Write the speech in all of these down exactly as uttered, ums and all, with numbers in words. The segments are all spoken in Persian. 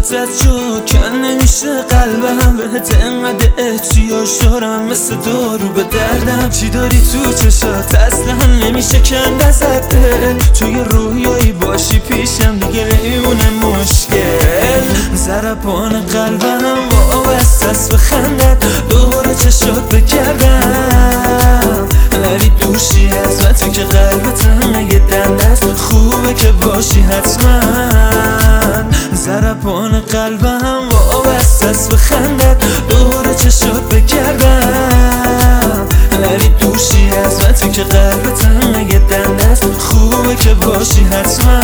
واسط شد کن نمیشه قلبم بهت انقدر احتیاج دارم مثل دارو به دردم. چی داری تو چشات اصلا نمیشه کند ازت دل، توی رویایی باشی پیشم دیگه نمیمونه مشکل. ضربان قلبم وابسته است به خندت، دوباره چشات بگردم ولی دوشی از من تو که قلبت یه دندست خوبه که باشی حتما. ضربان قلبم وابسته است به خندت، دوباره چشات بگردم ولی دوشی از من تو که قلبت یه دندست خوبه که باشی حتما.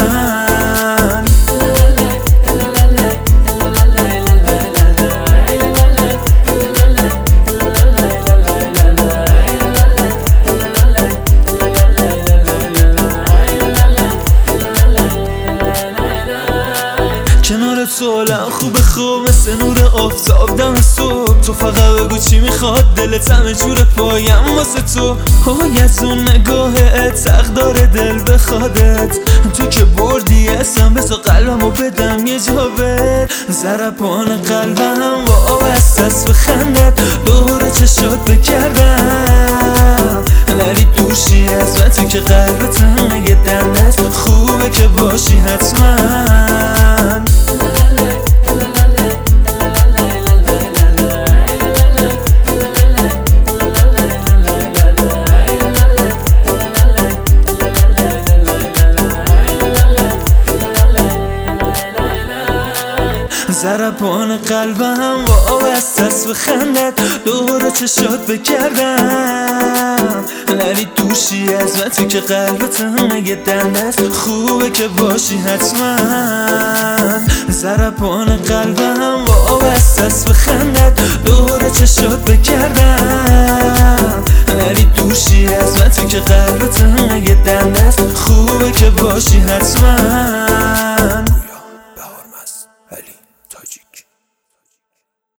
کنار تو حالم خوبه خوب مثل نور آفتاب دم صبح. تو فقط بگو چی میخواد دلت همه جور پایم واسه تو. های از اون نگاهت تقدار دل بخوادت، تو که بردی اسم بسا قلبمو بدم یه جا بر. ضربان قلبم وابسته است به خندت، دوباره چشات بگردم ولی دوشی از من تو که قلبت یه دندست خوبه که باشی حتما. ضربان قلبم وابسته است به خندت، دوباره چشات بگردم ولی دوشی از من تو که قلبت یه دندست خوبه که باشی حتما. ضربان قلبم وابسته است به خندت، دوباره چشات بگردم ولی دوشی از من تو که قلبت یه دندست خوبه که باشی حتما.